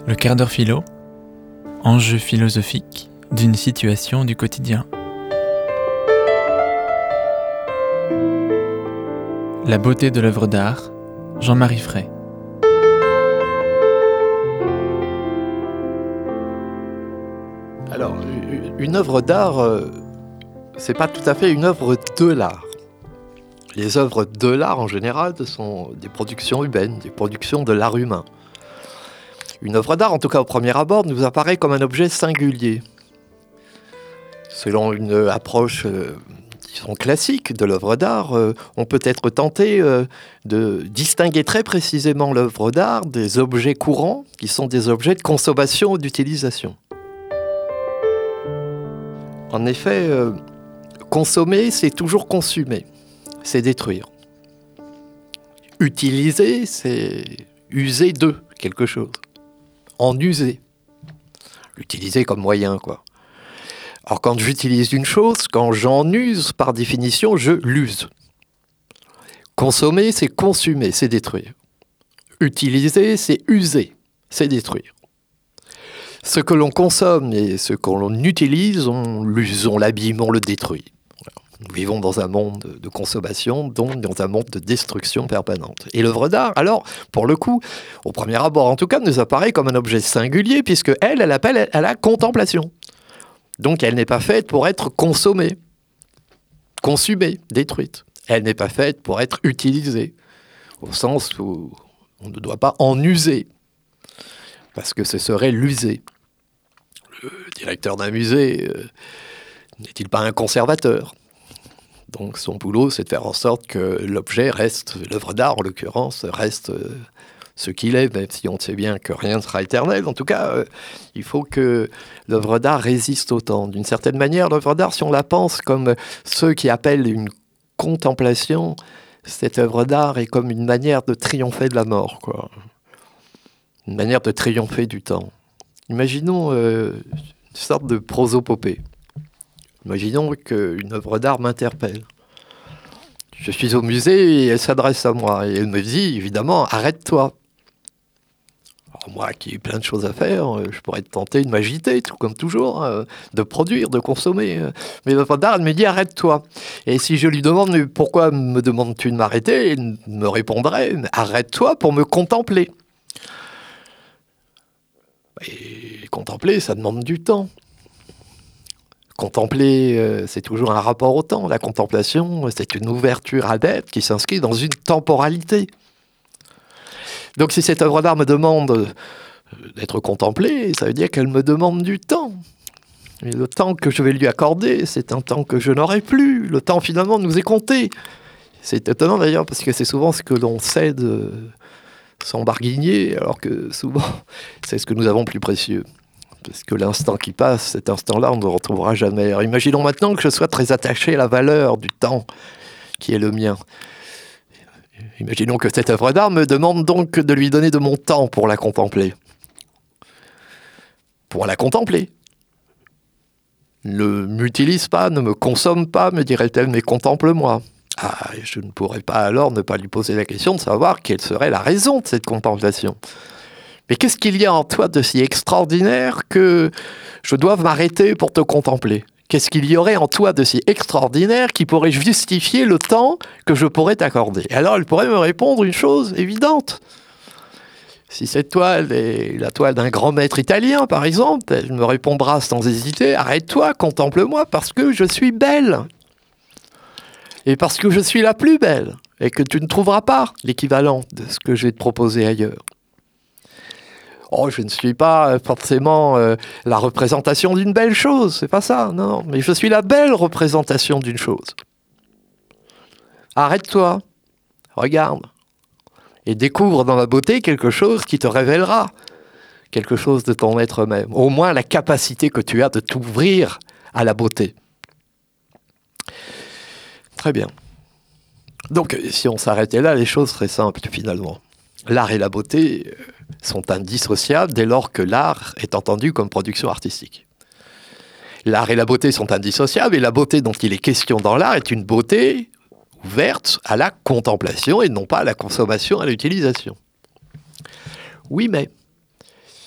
Le quart d'heure philo, enjeu philosophique d'une situation du quotidien. La beauté de l'œuvre d'art, Jean-Marie Fray. Alors, une œuvre d'art, c'est pas tout à fait une œuvre de l'art. Les œuvres de l'art, en général, ce sont des productions humaines, des productions de l'art humain. Une œuvre d'art, en tout cas au premier abord, nous apparaît comme un objet singulier. Selon une approche disons classique de l'œuvre d'art, on peut être tenté de distinguer très précisément l'œuvre d'art des objets courants, qui sont des objets de consommation ou d'utilisation. En effet, consommer, c'est toujours consommer, c'est détruire. Utiliser, c'est user de quelque chose. En user. L'utiliser comme moyen, quoi. Alors quand j'utilise une chose, quand j'en use, par définition, je l'use. Consommer, c'est consommer, c'est détruire. Utiliser, c'est user, c'est détruire. Ce que l'on consomme et ce que l'on utilise, on l'use, on l'abîme, on le détruit. Nous vivons dans un monde de consommation, donc dans un monde de destruction permanente. Et l'œuvre d'art, alors, pour le coup, au premier abord en tout cas, nous apparaît comme un objet singulier, puisque elle appelle à la contemplation. Donc elle n'est pas faite pour être consommée, consumée, détruite. Elle n'est pas faite pour être utilisée, au sens où on ne doit pas en user, parce que ce serait l'user. Le directeur d'un musée n'est-il pas un conservateur ? Donc son boulot, c'est de faire en sorte que l'objet reste, l'œuvre d'art en l'occurrence, reste ce qu'il est, même si on sait bien que rien ne sera éternel. En tout cas, il faut que l'œuvre d'art résiste au temps. D'une certaine manière, l'œuvre d'art, si on la pense comme ceux qui appellent une contemplation, cette œuvre d'art est comme une manière de triompher de la mort, quoi. Une manière de triompher du temps. Imaginons une sorte de prosopopée. Imaginons qu'une œuvre d'art m'interpelle. Je suis au musée et elle s'adresse à moi. Et elle me dit, évidemment, arrête-toi. Alors moi, qui ai plein de choses à faire, je pourrais être tenté de m'agiter, tout comme toujours, de produire, de consommer. Mais l'œuvre d'art, elle me dit, arrête-toi. Et si je lui demande, mais pourquoi me demandes-tu de m'arrêter ? Elle me répondrait, arrête-toi pour me contempler. Et contempler, ça demande du temps. Contempler, c'est toujours un rapport au temps. La contemplation, c'est une ouverture à l'être qui s'inscrit dans une temporalité. Donc si cette œuvre d'art me demande d'être contemplée, ça veut dire qu'elle me demande du temps. Et le temps que je vais lui accorder, c'est un temps que je n'aurai plus. Le temps, finalement, nous est compté. C'est étonnant, d'ailleurs, parce que c'est souvent ce que l'on cède sans barguigner, alors que souvent, c'est ce que nous avons plus précieux. Parce que l'instant qui passe, cet instant-là, on ne le retrouvera jamais. Alors, imaginons maintenant que je sois très attaché à la valeur du temps qui est le mien. Imaginons que cette œuvre d'art me demande donc de lui donner de mon temps pour la contempler. Pour la contempler. Ne m'utilise pas, ne me consomme pas, me dirait-elle, mais contemple-moi. Ah, je ne pourrais pas alors ne pas lui poser la question de savoir quelle serait la raison de cette contemplation. Mais qu'est-ce qu'il y a en toi de si extraordinaire que je doive m'arrêter pour te contempler ? Qu'est-ce qu'il y aurait en toi de si extraordinaire qui pourrait justifier le temps que je pourrais t'accorder ? Et alors elle pourrait me répondre une chose évidente. Si cette toile est la toile d'un grand maître italien, par exemple, elle me répondra sans hésiter, arrête-toi, contemple-moi parce que je suis belle. Et parce que je suis la plus belle. Et que tu ne trouveras pas l'équivalent de ce que je vais te proposer ailleurs. Oh, je ne suis pas forcément la représentation d'une belle chose, c'est pas ça, non. Mais je suis la belle représentation d'une chose. Arrête-toi, regarde, et découvre dans ma beauté quelque chose qui te révélera quelque chose de ton être même. Au moins la capacité que tu as de t'ouvrir à la beauté. Très bien. Donc, si on s'arrêtait là, les choses seraient simples, finalement. L'art et la beauté sont indissociables dès lors que l'art est entendu comme production artistique. L'art et la beauté sont indissociables, et la beauté dont il est question dans l'art est une beauté ouverte à la contemplation et non pas à la consommation, à l'utilisation. Oui, mais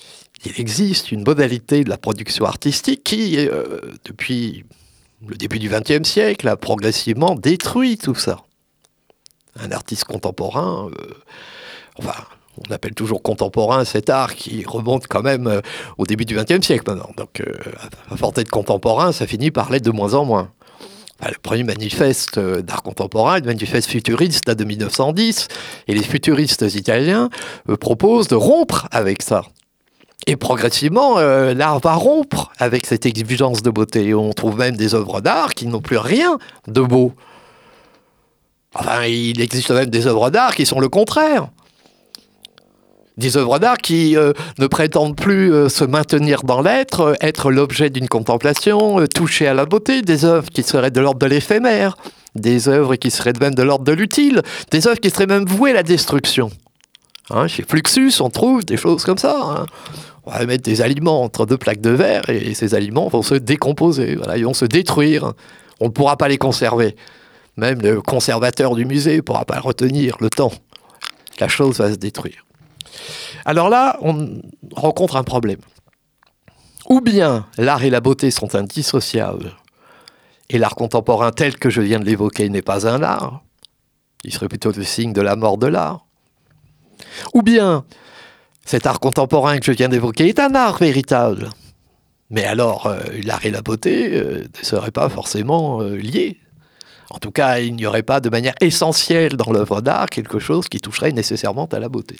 il existe une modalité de la production artistique qui, depuis le début du XXe siècle, a progressivement détruit tout ça. Un artiste contemporain, on appelle toujours contemporain cet art qui remonte quand même au début du XXe siècle maintenant. Donc, à force d'être contemporain, ça finit par l'être de moins en moins. Le premier manifeste d'art contemporain, le manifeste futuriste date de 1910, et les futuristes italiens proposent de rompre avec ça. Et progressivement, l'art va rompre avec cette exigence de beauté. On trouve même des œuvres d'art qui n'ont plus rien de beau. Enfin, il existe même des œuvres d'art qui sont le contraire. Des œuvres d'art qui ne prétendent plus se maintenir dans l'être, être l'objet d'une contemplation, toucher à la beauté, des œuvres qui seraient de l'ordre de l'éphémère, des œuvres qui seraient même de l'ordre de l'utile, des œuvres qui seraient même vouées à la destruction. Chez Fluxus, on trouve des choses comme ça. On va mettre des aliments entre deux plaques de verre et ces aliments vont se décomposer, ils vont se détruire. On ne pourra pas les conserver. Même le conservateur du musée ne pourra pas le retenir le temps. La chose va se détruire. Alors là, on rencontre un problème. Ou bien l'art et la beauté sont indissociables, et l'art contemporain tel que je viens de l'évoquer n'est pas un art, il serait plutôt le signe de la mort de l'art. Ou bien cet art contemporain que je viens d'évoquer est un art véritable, mais alors l'art et la beauté ne seraient pas forcément liés. En tout cas, il n'y aurait pas de manière essentielle dans l'œuvre d'art quelque chose qui toucherait nécessairement à la beauté.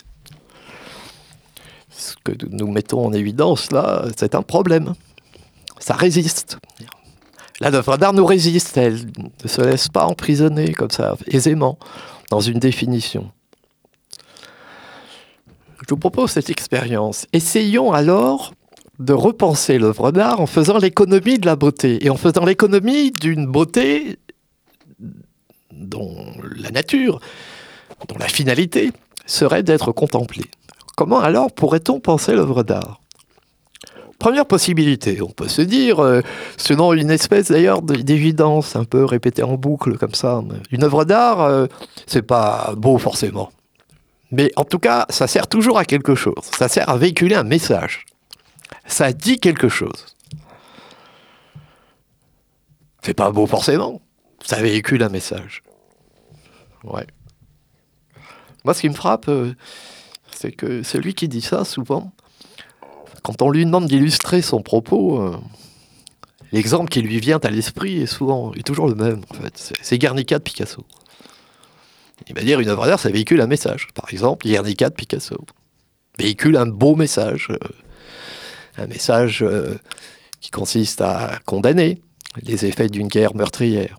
Ce que nous mettons en évidence là, c'est un problème. Ça résiste. L'œuvre d'art nous résiste, elle ne se laisse pas emprisonner comme ça, aisément, dans une définition. Je vous propose cette expérience. Essayons alors de repenser l'œuvre d'art en faisant l'économie de la beauté, et en faisant l'économie d'une beauté dont la nature, dont la finalité serait d'être contemplée. Comment alors pourrait-on penser l'œuvre d'art ? Première possibilité, on peut se dire, selon une espèce d'ailleurs d'évidence, un peu répétée en boucle comme ça, une œuvre d'art, c'est pas beau forcément. Mais en tout cas, ça sert toujours à quelque chose. Ça sert à véhiculer un message. Ça dit quelque chose. C'est pas beau forcément. Ça véhicule un message. Ouais. Moi, ce qui me frappe, c'est que celui qui dit ça, souvent, quand on lui demande d'illustrer son propos, l'exemple qui lui vient à l'esprit est toujours le même, en fait. C'est Guernica de Picasso. Il va dire une œuvre d'art, ça véhicule un message. Par exemple, Guernica de Picasso véhicule un beau message. Un message qui consiste à condamner les effets d'une guerre meurtrière.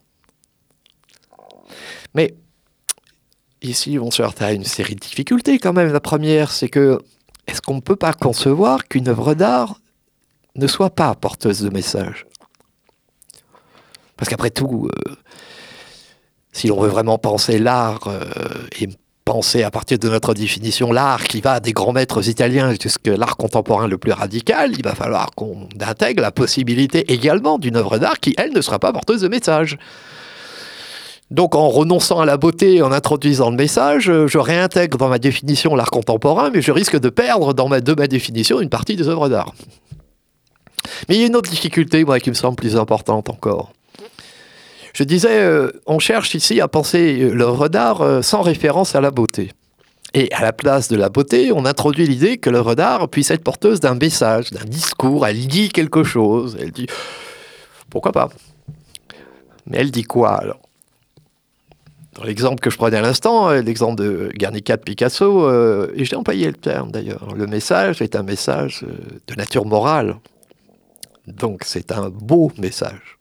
Mais ici, on se heurte à une série de difficultés quand même. La première, c'est que est-ce qu'on ne peut pas concevoir qu'une œuvre d'art ne soit pas porteuse de message ? Parce qu'après tout, si l'on veut vraiment penser l'art et penser à partir de notre définition l'art qui va des grands maîtres italiens jusqu'à l'art contemporain le plus radical, il va falloir qu'on intègre la possibilité également d'une œuvre d'art qui, elle, ne sera pas porteuse de message. Donc en renonçant à la beauté, en introduisant le message, je réintègre dans ma définition l'art contemporain, mais je risque de perdre de ma définition une partie des œuvres d'art. Mais il y a une autre difficulté, moi, qui me semble plus importante encore. Je disais, on cherche ici à penser l'œuvre d'art sans référence à la beauté. Et à la place de la beauté, on introduit l'idée que l'œuvre d'art puisse être porteuse d'un message, d'un discours, elle dit quelque chose, elle dit... Pourquoi pas ? Mais elle dit quoi alors ? Dans l'exemple que je prenais à l'instant, l'exemple de Guernica de Picasso, et j'ai employé le terme d'ailleurs, le message est un message de nature morale. Donc c'est un beau message.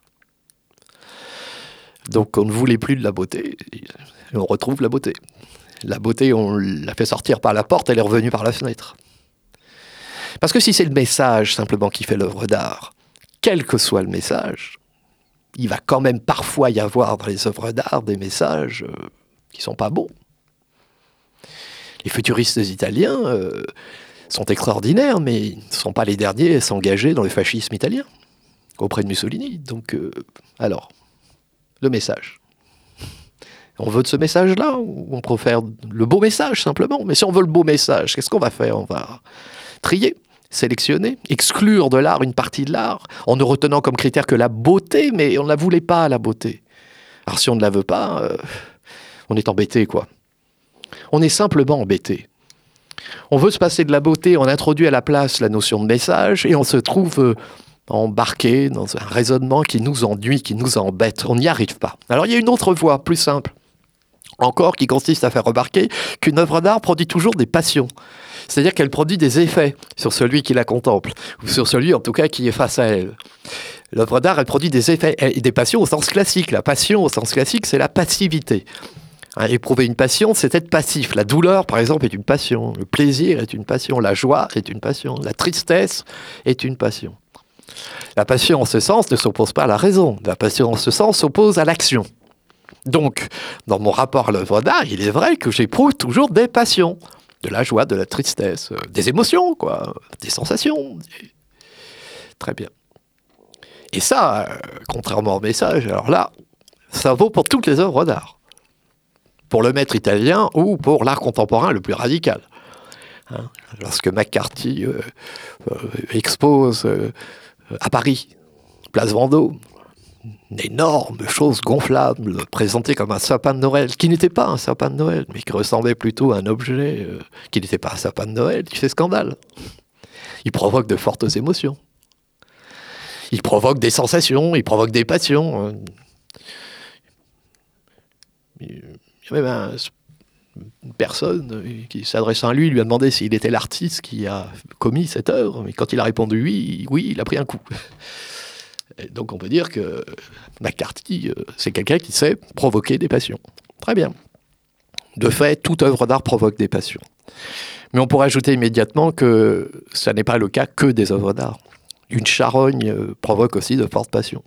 Donc on ne voulait plus de la beauté, et on retrouve la beauté. La beauté, on l'a fait sortir par la porte, elle est revenue par la fenêtre. Parce que si c'est le message simplement qui fait l'œuvre d'art, quel que soit le message, il va quand même parfois y avoir dans les œuvres d'art des messages qui ne sont pas beaux. Les futuristes italiens sont extraordinaires, mais ils ne sont pas les derniers à s'engager dans le fascisme italien, auprès de Mussolini. Donc, alors, le message. On veut de ce message-là, ou on préfère le beau message, simplement. Mais si on veut le beau message, qu'est-ce qu'on va faire ? On va trier. sélectionner, exclure de l'art une partie de l'art, en ne retenant comme critère que la beauté, mais on ne la voulait pas, la beauté. Alors si on ne la veut pas, on est embêté, quoi. On est simplement embêté. On veut se passer de la beauté, on introduit à la place la notion de message, et on se trouve embarqué dans un raisonnement qui nous ennuie, qui nous embête. On n'y arrive pas. Alors il y a une autre voie, plus simple, encore, qui consiste à faire remarquer qu'une œuvre d'art produit toujours des passions. C'est-à-dire qu'elle produit des effets sur celui qui la contemple, ou sur celui, en tout cas, qui est face à elle. L'œuvre d'art, elle produit des effets et des passions au sens classique. La passion, au sens classique, c'est la passivité. Éprouver une passion, c'est être passif. La douleur, par exemple, est une passion. Le plaisir est une passion. La joie est une passion. La tristesse est une passion. La passion, en ce sens, ne s'oppose pas à la raison. La passion, en ce sens, s'oppose à l'action. Donc, dans mon rapport à l'œuvre d'art, il est vrai que j'éprouve toujours des passions. De la joie, de la tristesse, des émotions, quoi, des sensations. Très bien. Et ça, contrairement au message, alors là, ça vaut pour toutes les œuvres d'art. Pour le maître italien ou pour l'art contemporain le plus radical. Lorsque McCarthy expose à Paris, place Vendôme, une énorme chose gonflable, présentée comme un sapin de Noël, qui n'était pas un sapin de Noël, mais qui ressemblait plutôt à un objet qui n'était pas un sapin de Noël, qui fait scandale. Il provoque de fortes émotions. Il provoque des sensations, il provoque des passions. Il y a même une personne qui, s'adressant à lui, lui a demandé s'il était l'artiste qui a commis cette œuvre, mais quand il a répondu oui, il a pris un coup. Et donc on peut dire que McCarthy, c'est quelqu'un qui sait provoquer des passions. Très bien. De fait, toute œuvre d'art provoque des passions. Mais on pourrait ajouter immédiatement que ça n'est pas le cas que des œuvres d'art. Une charogne provoque aussi de fortes passions.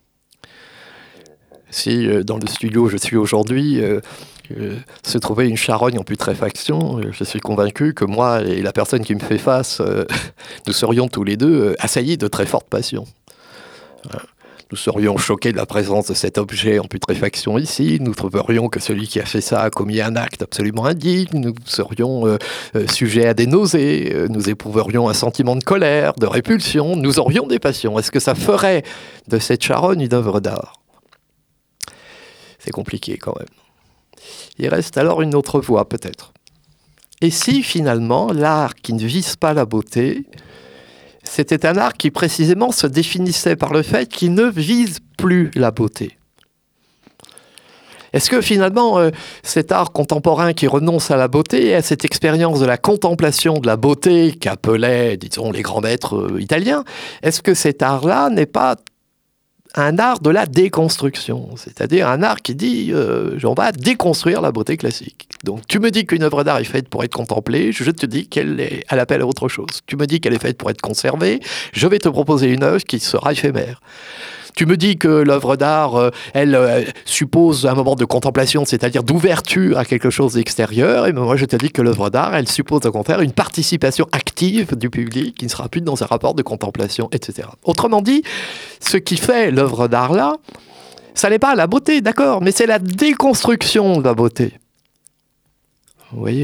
Si dans le studio où je suis aujourd'hui se trouvait une charogne en putréfaction, je suis convaincu que moi et la personne qui me fait face, nous serions tous les deux assaillis de très fortes passions. Nous serions choqués de la présence de cet objet en putréfaction ici, nous trouverions que celui qui a fait ça a commis un acte absolument indigne, nous serions sujets à des nausées, nous éprouverions un sentiment de colère, de répulsion, nous aurions des passions. Est-ce que ça ferait de cette charogne une œuvre d'art ? C'est compliqué quand même. Il reste alors une autre voie peut-être. Et si finalement l'art qui ne vise pas la beauté, c'était un art qui précisément se définissait par le fait qu'il ne vise plus la beauté? Est-ce que finalement cet art contemporain qui renonce à la beauté et à cette expérience de la contemplation de la beauté qu'appelaient, disons, les grands maîtres italiens, est-ce que cet art-là n'est pas un art de la déconstruction, c'est-à-dire un art qui dit on va déconstruire la beauté classique. Donc tu me dis qu'une œuvre d'art est faite pour être contemplée, je te dis qu'elle appelle à autre chose. Tu me dis qu'elle est faite pour être conservée, je vais te proposer une œuvre qui sera éphémère. Tu me dis que l'œuvre d'art, elle suppose un moment de contemplation, c'est-à-dire d'ouverture à quelque chose d'extérieur. Et moi, je te dis que l'œuvre d'art, elle suppose au contraire une participation active du public qui ne sera plus dans un rapport de contemplation, etc. Autrement dit, ce qui fait l'œuvre d'art là, ça n'est pas la beauté, d'accord, mais c'est la déconstruction de la beauté. Vous voyez ?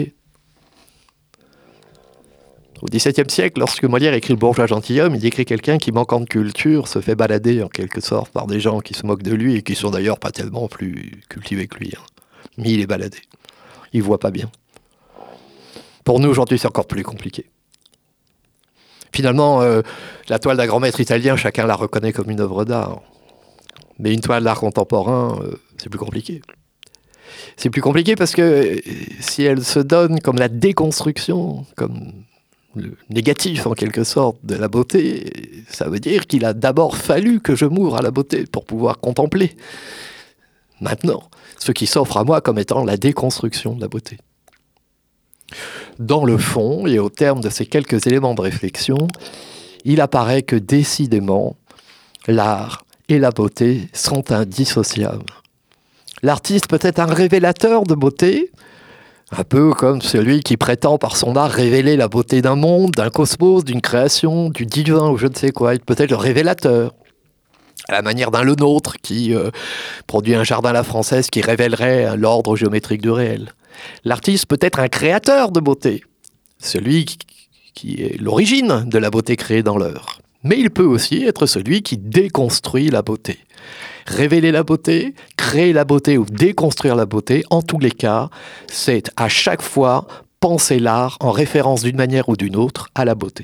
Au XVIIe siècle, lorsque Molière écrit Le bourgeois gentilhomme, il décrit quelqu'un qui, manquant de culture, se fait balader en quelque sorte par des gens qui se moquent de lui et qui sont d'ailleurs pas tellement plus cultivés que lui. Mais il est baladé. Il voit pas bien. Pour nous, aujourd'hui, c'est encore plus compliqué. Finalement, la toile d'un grand maître italien, chacun la reconnaît comme une œuvre d'art. Mais une toile d'art contemporain, c'est plus compliqué. C'est plus compliqué parce que si elle se donne comme la déconstruction, comme le négatif en quelque sorte de la beauté, ça veut dire qu'il a d'abord fallu que je m'ouvre à la beauté pour pouvoir contempler maintenant ce qui s'offre à moi comme étant la déconstruction de la beauté. Dans le fond, et au terme de ces quelques éléments de réflexion, il apparaît que décidément, l'art et la beauté sont indissociables. L'artiste peut être un révélateur de beauté, un peu comme celui qui prétend par son art révéler la beauté d'un monde, d'un cosmos, d'une création, du divin ou je ne sais quoi. Il peut être le révélateur, à la manière d'un Le Nôtre qui produit un jardin à la française qui révélerait l'ordre géométrique du réel. L'artiste peut être un créateur de beauté, celui qui est l'origine de la beauté créée dans l'œuvre. Mais il peut aussi être celui qui déconstruit la beauté. Révéler la beauté, créer la beauté ou déconstruire la beauté, en tous les cas, c'est à chaque fois penser l'art en référence d'une manière ou d'une autre à la beauté.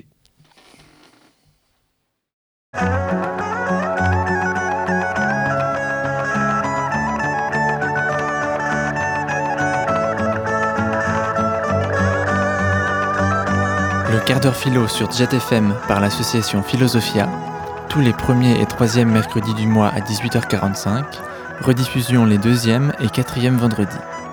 Le quart d'heure philo sur Jet FM par l'association Philosophia, tous les premiers et troisièmes mercredis du mois à 18h45, rediffusion les deuxièmes et quatrièmes vendredis.